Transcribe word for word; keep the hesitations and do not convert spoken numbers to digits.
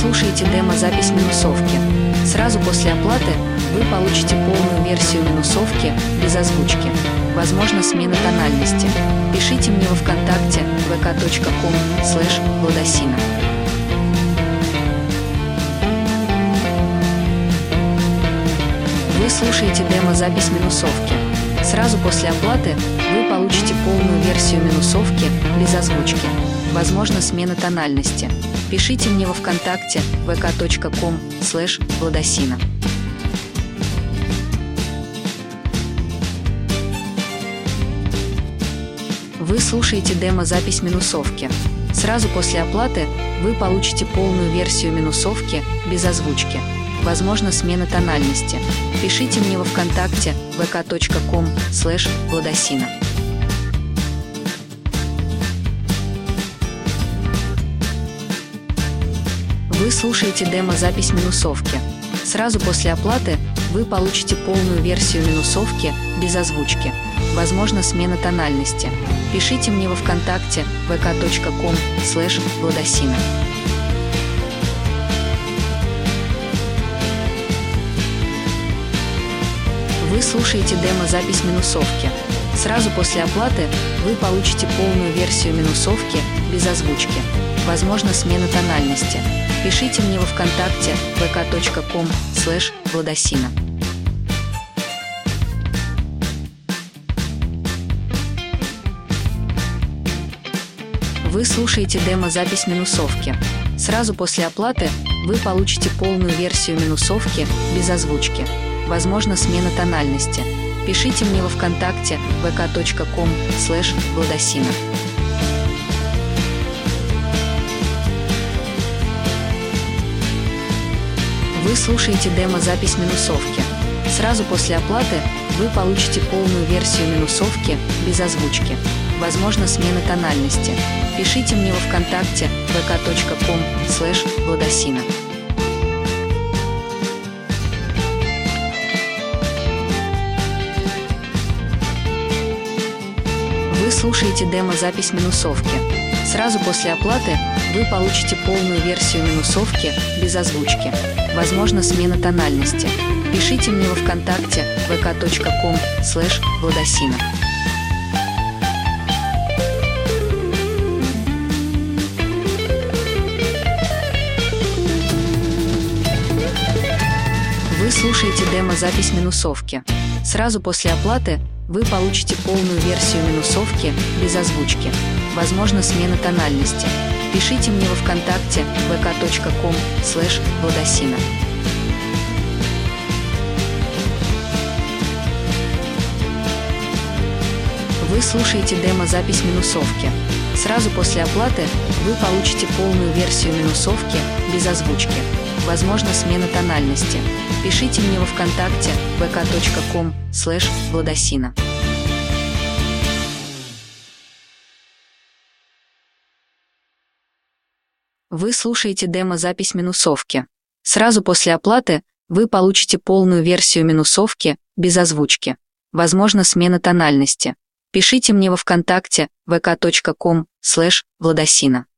слушаете демо-запись минусовки. Сразу после оплаты вы получите полную версию минусовки без озвучки. Возможно, смена тональности. Пишите мне во ВКонтакте вэ ка точка ком слэш владосина. Вы слушаете демо-запись минусовки. Сразу после оплаты вы получите полную версию минусовки без озвучки. Возможно, смена тональности. Пишите мне во ВКонтакте вэ ка точка ком слэш владосина. Вы слушаете демо-запись минусовки. Сразу после оплаты вы получите полную версию минусовки без озвучки. Возможно, смена тональности. Пишите мне во ВКонтакте вэ ка точка ком слэш владосина. Вы слушаете демо-запись минусовки. Сразу после оплаты вы получите полную версию минусовки без озвучки. Возможно, смена тональности. Пишите мне во ВКонтакте вэ ка точка ком слэш владосина. Вы слушаете демо-запись минусовки. Сразу после оплаты вы получите полную версию минусовки без озвучки. Возможно, смена тональности. Пишите мне во ВКонтакте вэ ка точка ком слэш владосина. Вы слушаете демо-запись минусовки. Сразу после оплаты вы получите полную версию минусовки без озвучки. Возможно, смена тональности. Пишите мне во ВКонтакте вэ ка точка ком слэш владосина. Вы слушаете демо-запись минусовки. Сразу после оплаты вы получите полную версию минусовки без озвучки. Возможно, смена тональности. Пишите мне во ВКонтакте вэ ка точка ком слэш владосина. Вы слушаете демо-запись минусовки. Сразу после оплаты вы получите полную версию минусовки без озвучки. Возможно, смена тональности. Пишите мне во ВКонтакте вэ ка точка ком слэш владосина. Вы слушаете демо-запись минусовки. Сразу после оплаты вы получите полную версию минусовки без озвучки. Возможно, смена тональности. Пишите мне во ВКонтакте вэ ка точка ком слэш владосина. Вы слушаете демо-запись минусовки. Сразу после оплаты вы получите полную версию минусовки без озвучки. Возможно, смена тональности. Пишите мне во ВКонтакте вэ ка точка ком слэш владосина. Вы слушаете демо-запись минусовки. Сразу после оплаты вы получите полную версию минусовки без озвучки. Возможно, смена тональности. Пишите мне во ВКонтакте вэ ка точка ком слэш владосина.